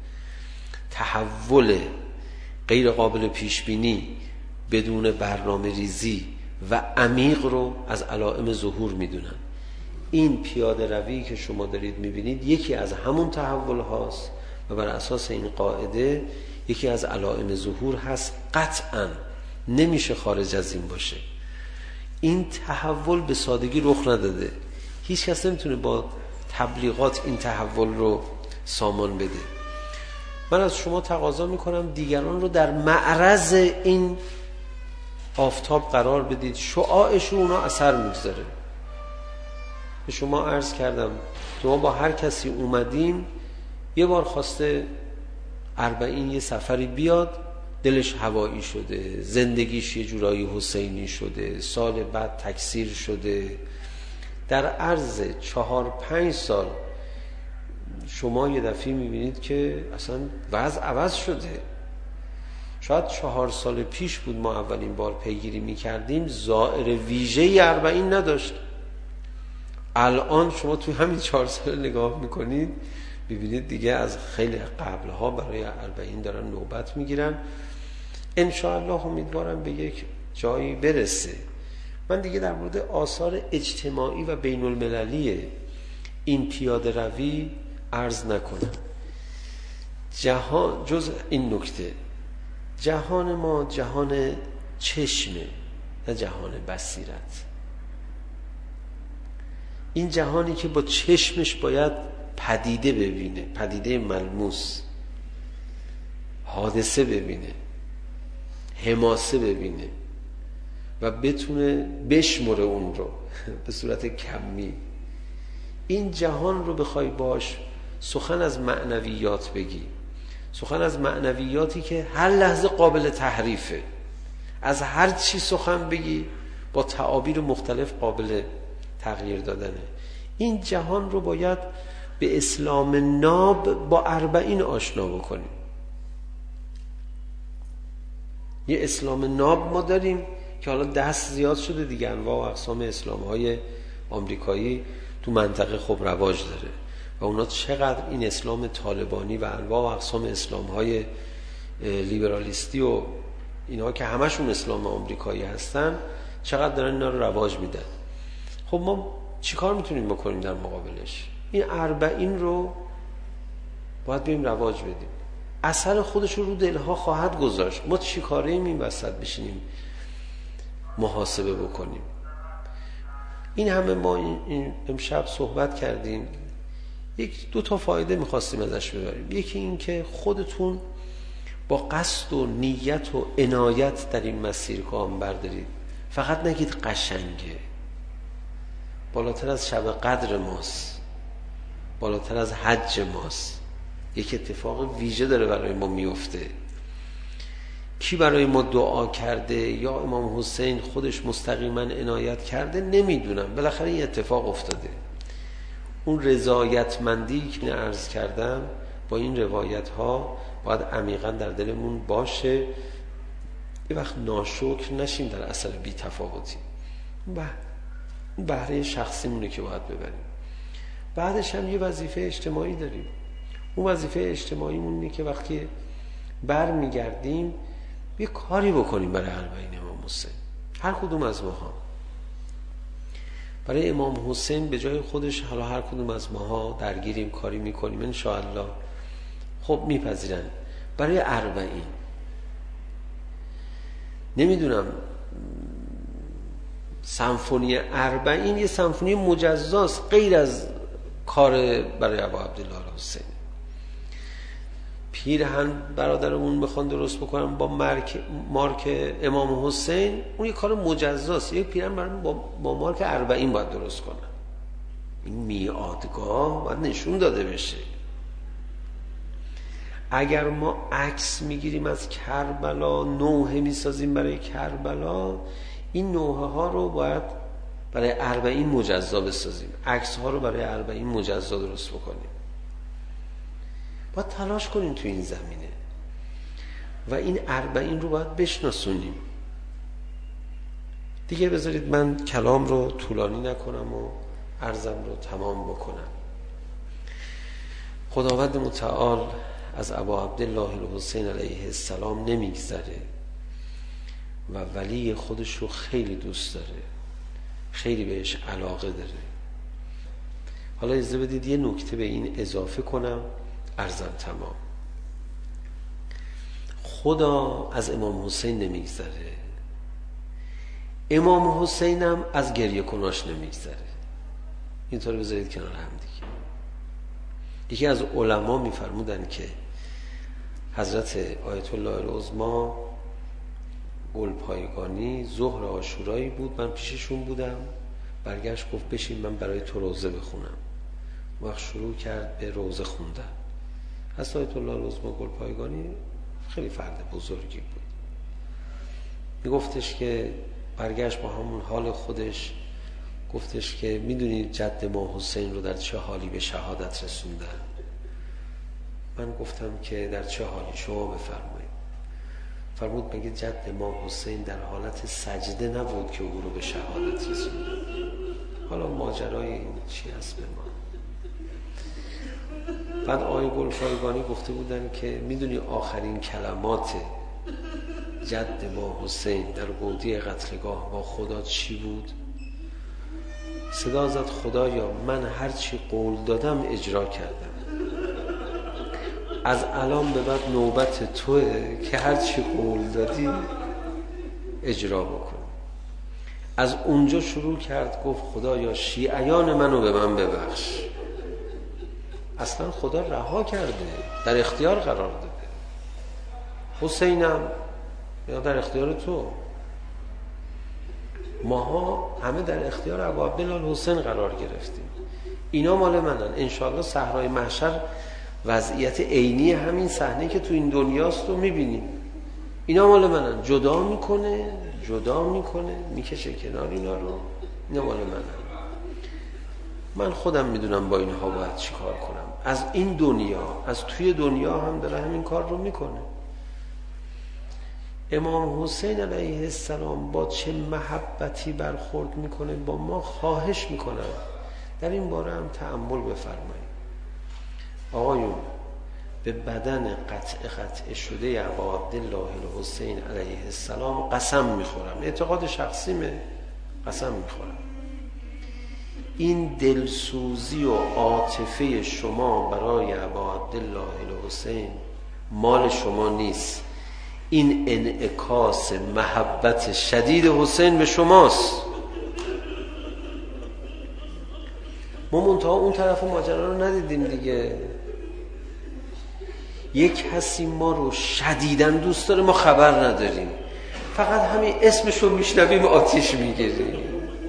تحول غیر قابل پیش بینی بدون برنامه ریزی و عمیق رو از علائم ظهور میدونن. این پیاده روی که شما دارید میبینید یکی از همون تحول هاست و بر اساس این قاعده یکی از علائم ظهور هست. قطعا نمیشه خارج از این باشه. این تحول به سادگی رخ نداده، هیچ کس نمیتونه با تبلیغات این تحول رو سامان بده. من از شما تقاضا میکنم دیگران رو در معرض این آفتاب قرار بدید، شعاعش رو اونا اثر میگذاره. به شما عرض کردم که ما با هر کسی اومدیم یه بار خواسته اربعین یه سفری بیاد، دلش هوایی شده، زندگیش یه جورایی حسینی شده، سال بعد تکثیر شده. در عرض 4-5 سال شما یه دفعه میبینید که اصلا وضع عوض شده. شاید 4 سال پیش بود ما اولین بار پیگیری میکردیم، زائر ویژه‌ای اربعین نداشت. الان شما توی همین 4 سال نگاه میکنید ببینید دیگه از خیلی قبلها برای اربعین دارن نوبت میگیرن. انشاءالله امیدوارم به یک جایی برسه. من دیگه در مورد آثار اجتماعی و بین المللی این پیاده روی عرض نکنم. جهان جز این نکته، جهان ما جهان چشمه نه جهان بصیرت. این جهانی که با چشمش باید پدیده ببینه، پدیده ملموس، حادثه ببینه، حماسه ببینه و بتونه بشمره اون رو به صورت کمی. این جهان رو بخوای باش سخن از معنویات بگی، سخن از معنویاتی که هر لحظه قابل تحریفه، از هر چی سخن بگی با تعابیر مختلف قابل تغییر دادنه. این جهان رو باید به اسلام ناب با اربعین آشنا بکنیم. یه اسلام ناب ما داریم، که حالا دست زیاد شده دیگه، انواع و اقسام اسلام‌های آمریکایی تو منطقه خب رواج داره و اونا چقدر این اسلام طالبانی و انواع و اقسام اسلام‌های لیبرالیستی و اینا که همشون اسلام آمریکایی هستن چقدر دارن اینا رو رواج میدن. خب ما چیکار میتونیم بکنیم در مقابلش؟ این 40 رو باید بریم رواج بدیم، اثر خودش رو دلها خواهد گذاشت. ما چیکاره ایم این وسط بشینیم محاسبه بکنیم؟ این همه ما این امشب صحبت کردیم، یک دو تا فایده میخواستیم ازش ببریم. یکی این که خودتون با قصد و نیت و عنایت در این مسیر گام بردارید، فقط نگید قشنگه، بالاتر از شب قدر ماست، بالاتر از حج ماست، یک اتفاق ویژه داره برای ما میفته. کی برای ما دعا کرده یا امام حسین خودش مستقیما عنایت کرده نمیدونم، بالاخره این اتفاق افتاده. اون رضایتمندی که عرض کردم با این روایت ها باید عمیقا در دلمون باشه، یه وقت ناشکر نشیم در اثر بی تفاوتی. اون بهره شخصی مونه که باید ببریم. بعدش هم یه وظیفه اجتماعی داریم. اون وظیفه اجتماعی مونه که وقتی بر میگردیم یه کاری بکنیم برای 40 امام حسین. هر کدوم از ماها برای امام حسین به جای خودش، حالا هر کدوم از ماها درگیریم، کاری میکنیم ان شاء الله خب میپذیرن. برای 40 نمیدونم، سمفونی 40 یه سمفونی مجزاست غیر از کار برای ابا عبدالله الحسین. پیرهن برادرمون میخوان درست بکنن با مارک امام حسین، اون یه کار مجزاست. یک پیرهن با مارک 40 باید درست کنن. این میعادگاه باید نشون داده بشه. اگر ما عکس میگیریم از کربلا، نوحه میسازیم برای کربلا، این نوحه ها رو باید برای 40 مجزا بسازیم، عکس ها رو برای 40 مجزا درست بکنیم. باید تلاش کنیم تو این زمینه و این 40 رو باید بشناسونیم. دیگه بذارید من کلام رو طولانی نکنم و عرضم رو تمام بکنم. خداوند متعال از ابا عبدالله الحسین علیه السلام نمیگذره و ولی خودش رو خیلی دوست داره، خیلی بهش علاقه داره. حالا اجازه بدید یه نکته به این اضافه کنم، عرضم تمام. خدا از امام حسین نمیگذره، امام حسین هم از گریه کناش نمیگذره. اینطور بذارید کنار هم دیگه. یکی از علما میفرمودن که حضرت آیت الله العظما گلپایگانی ظهر عاشورایی بود، من پیششون بودم، برگشت گفت بشین من برای تو روزه بخونم. وقت شروع کرد به روزه خوندن. حضرت آیت الله العظما گلپایگانی خیلی فرد بزرگی بود. میگفتش که برگشت با همون حال خودش گفتش که میدونید جد ما حسین رو در چه حالی به شهادت رسوندن؟ من گفتم که در چه حالی؟ شما بفرمایید. فرمود مگه جد ما حسین در حالت سجده نبود که او رو به شهادت رسوندن؟ حالا ماجرای این چی هست به ما؟ بعد آقای گلپایگانی گفته بودن که میدونی آخرین کلمات جد ما حسین در گودی قتلگاه با خدا چی بود؟ صدا زد خدایا من هرچی قول دادم اجرا کردم، از الان به بعد نوبت توه که هرچی قول دادی اجرا بکن. از اونجا شروع کرد گفت خدایا شیعیان منو به من ببخش. اصلا خدا رها کرده، در اختیار قرار داده. حسینم یا در اختیار تو، ماها همه در اختیار ابو عبدالله الحسین قرار گرفتیم. اینا مال منن. انشاءالله صحرای محشر وضعیت عینی همین صحنه که تو این دنیاست رو میبینیم. اینا مال منن. جدا میکنه میکشه کنار اینا رو. اینا مال منن. من خودم میدونم با اینها باید چی کار کنم. از این دنیا، از توی دنیا هم داره همین کار رو میکنه. امام حسین علیه السلام با چه محبتی برخورد میکنه با ما. خواهش میکنم در این باره هم تأمل بفرمایید. آقایون، به بدن قطع شده ابا عبدالله الحسین علیه السلام قسم میخورم، اعتقاد شخصیمه، قسم میخورم این دلسوزی و عاطفه شما برای ابا عبدالله الحسین مال شما نیست، این انعکاس محبت شدید حسین به شماست. ما منتها اون طرف ماجرا رو ندیدیم دیگه. یک کسی ما رو شدیداً دوست داره، ما خبر نداریم، فقط همین اسمش رو میشنویم آتیش میگیریم.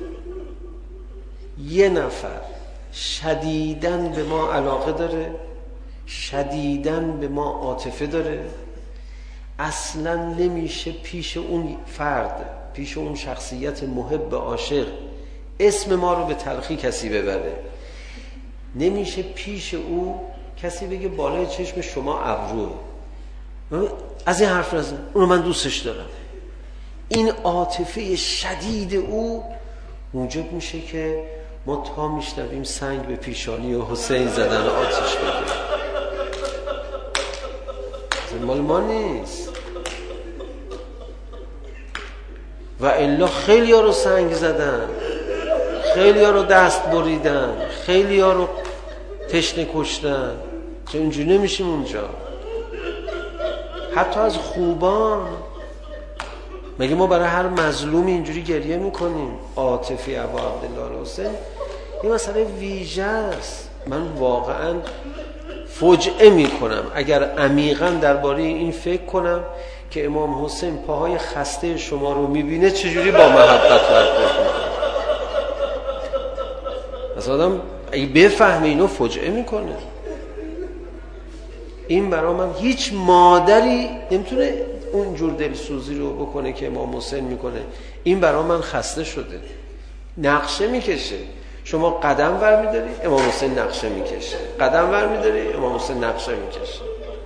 یه نفر شدیداً به ما علاقه داره، شدیداً به ما عاطفه داره، اصلا نمیشه پیش اون فرد، پیش اون شخصیت محب عاشق اسم ما رو به تلخی کسی ببره. نمیشه پیش او کسی بگه بالای چشم شما ابروه، از این حرف نزن، اونو من دوستش دارم. این عاطفه شدید او موجب میشه که ما تا میشنویم سنگ به پیشانی حسین زدن آتش بگیره. مال ما نیست. و الا خیلی ها رو سنگ زدن، خیلی ها رو دست بریدن، خیلی ها رو تشنه کشتن. چه اینجوری نمیشیم اونجا؟ حتی از خوبان. مگه ما برای هر مظلومی اینجوری گریه میکنیم؟ عاطفه ابا عبدالله الحسین یه مسئله ویژه است. من واقعا فجعه میکنم اگر عمیقا درباره این فکر کنم که امام حسین پاهای خسته شما رو میبینه چجوری با محبت برخورد میکنه. از آدم اگه بفهمه اینو فجعه میکنه. این برای من هیچ مادری نمیتونه اونجور دلسوزی رو بکنه که امام حسین میکنه. این برای من خسته شده، نقشه میکشه. شما قدم ور میداری، امام حسین نقشه میکشه، قدم ور میداری، امام حسین نقشه میکشه.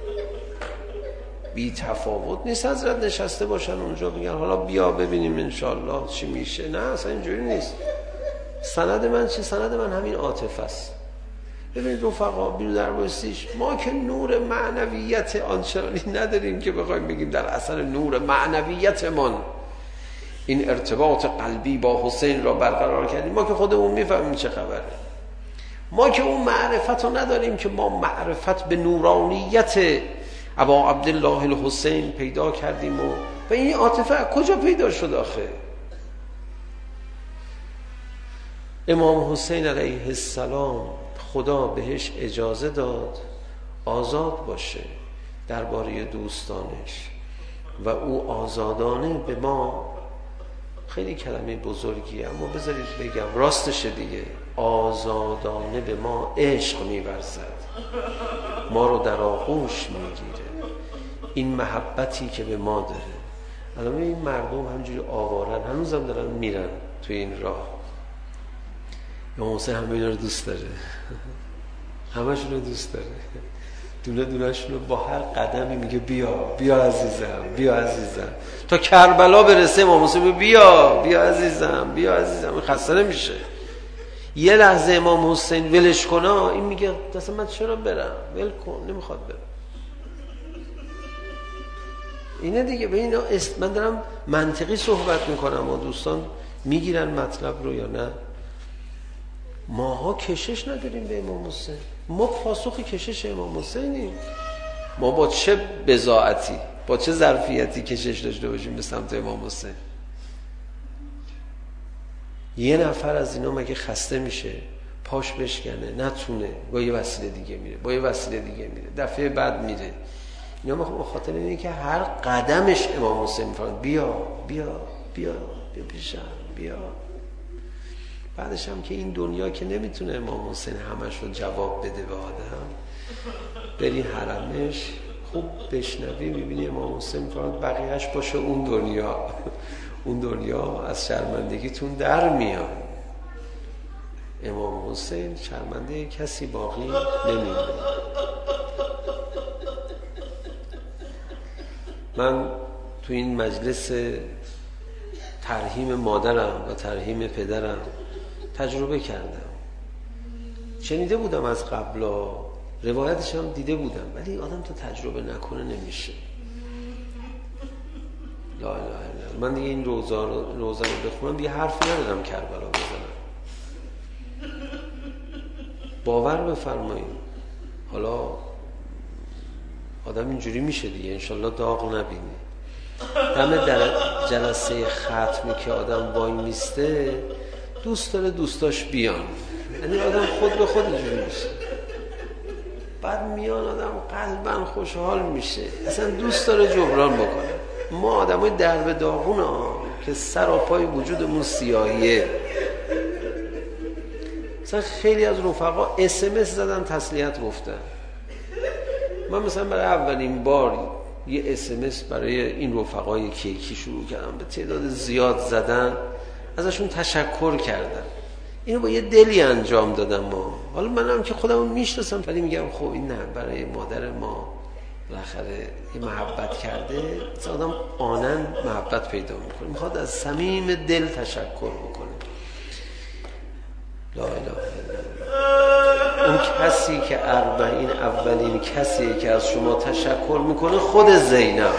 بی تفاوت نیست حضرت نشسته باشن اونجا بگن حالا بیا ببینیم انشاءالله چی میشه. نه، اصلا اینجوری نیست. سند من چه؟ سند من همین عاطفه است. ببینید رفقا، بیرو در بایستیش، ما که نور معنویت آنچنانی نداریم که بخوایم بگیم در اثر نور معنویتمان این ارتباط قلبی با حسین را برقرار کردیم. ما که خودمون میفهمیم چه خبره. ما که اون معرفت رو نداریم که ما معرفت به نورانیت ابا عبدالله الحسین پیدا کردیم و این عاطفه کجا پیدا شد آخه؟ امام حسین علیه السلام خدا بهش اجازه داد آزاد باشه درباره دوستانش و او آزادانه به ما، خیلی کلمه بزرگیه اما بذارید بگم راستشه دیگه، آزادانه به ما عشق می‌ورزد، ما رو در آغوش میگیره. این محبتی که به ما داره. الان این مردم همجوری آوارن، هنوزم دارن میرن توی این راه. امام حسین همه اینا رو دوست داره، همشون رو دوست داره، دونه دونهشون رو با هر قدمی میگه بیا بیا عزیزم، بیا عزیزم، تا کربلا برسه امام حسین بیا بیا عزیزم، بیا عزیزم. خسته نمیشه. یه لحظه امام حسین ولش کنه، این میگه اصلا من چرا برم، ول کن، نمیخواد برم. اینه دیگه. به اینا من دارم منطقی صحبت میکنم و دوستان میگیرن مطلب رو یا نه. ماها کشش نداریم به امام حسین، ما پاسخ کشش امام حسینیم. ما با چه بضاعتی، با چه ظرفیتی کشش داشته باشیم به سمت امام حسین؟ یه نفر از اینا مگه خسته میشه، پاش بشکنه، نتونه، با یه وسیله دیگه میره، با یه وسیله دیگه میره، دفعه بعد میره. اینا به خاطر اینه که هر قدمش امام حسین میفرماد بیا بیا بیا بیا پیشم، بیا. بعدش هم که این دنیا که نمیتونه امام حسین همش رو جواب بده به آدم، بری حرمش خوب بشنوی میبینی امام حسین میفرماد بقیهش باشه اون دنیا، اون دنیا از شرمندگیتون در میاد. امام حسین شرمنده کسی باقی نمیمونه. من تو این مجلس ترحیم مادرم و ترحیم پدرم تجربه کردم. شنیده بودم از قبلا، روایتش هم دیده بودم، ولی آدم تا تجربه نکنه نمیشه. لا اله الا الله. من دیگه این روزه رو بخونم دیگه حرفی ندارم کربلا بزنم. باور بفرمایید. حالا آدم اینجوری میشه دیگه، انشالله داغ نبینه. همه در جلسه ختمی که آدم وای میسته دوست داره دوستاش بیان، یعنی آدم خود به خود اینجوری میشه. بعد میان آدم قلباً خوشحال میشه، اصلا دوست داره جبران بکنه. ما آدمای درب داغون ها که سر و پای وجودمون سیاهیه. مثلا خیلی از رفقا SMS زدن تسلیت گفتن. من مثلا برای اولین بار یه SMS برای این رفقای کیکی شروع کردم، به تعداد زیاد زدن، ازشون تشکر کردم. اینو با یه دلی انجام دادم. ما حالا منم که خودمو میشناسم، ولی میگم خب این نه، برای مادر ما بالاخره این محبت کرده، آدم آنن محبت پیدا میکنه، میخواد از صمیم دل تشکر بکنه. لا اله الا الله. اون کسی که اربعین اولین کسیه که از شما تشکر میکنه خود زینب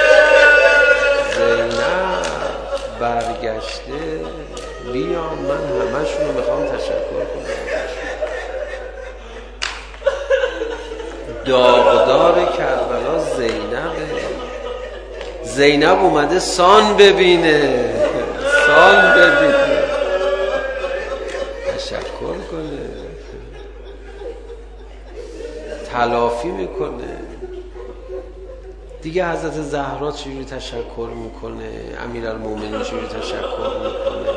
برگشته، بیان من همشون رو میخوام تشکر کنم. داغدار کربلا زینب اومده سان ببینه، تشکر کنه، تلافی میکنه دیگه. حضرت زهرا چجوری تشکر میکنه، امیرالمومنین چجوری تشکر میکنه.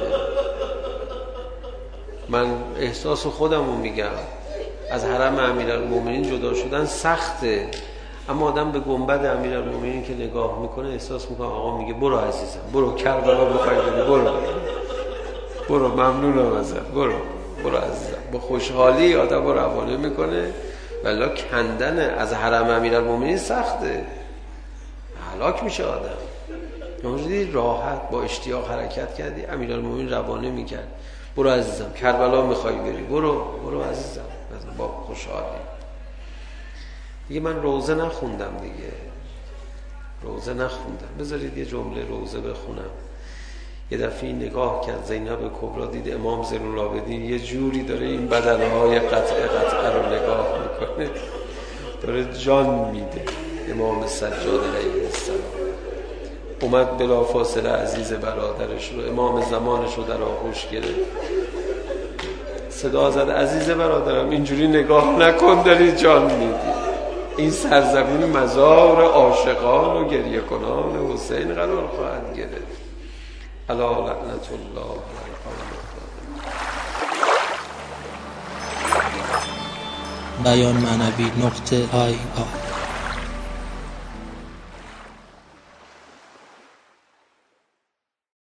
من احساس خودم رو میگم، از حرم امیرالمومنین جدا شدن سخته، اما آدم به گنبد امیرالمومنین که نگاه میکنه احساس میکنه آقا میگه برو عزیزم، برو کربلا بخوای بری، برو ممنونم ازت، برو عزیزم. با خوشحالی آدم رو روانه میکنه. ولی کندن از حرم امیرالمومنین سخته، هلاک میشه آدم. اونجوری راحت با اشتیاق حرکت کردی، امیرالمومنین روانه میکرد، برو عزیزم کربلا میخوای بری، برو عزیزم، با خوشحالی. دیگه من روزه نخوندم بذارید یه جمله روزه بخونم. یه دفعه نگاه کرد زینب کبرا، دید امام زین العابدین یه جوری داره این بدنهای قطعه رو نگاه میکنه، داره جان میده. امام سجاد علیه السلام اومد بلافاصله عزیز برادرش رو، امام زمانش رو در آغوش گرفت، صدا زد عزیز برادرم اینجوری نگاه نکن، داری جان میدی. این سرزمین مزار عاشقان و گریه کنان حسین قرار خواهد گرفت. الا لعنت الله علی الظالمین. بیان معنوی .ir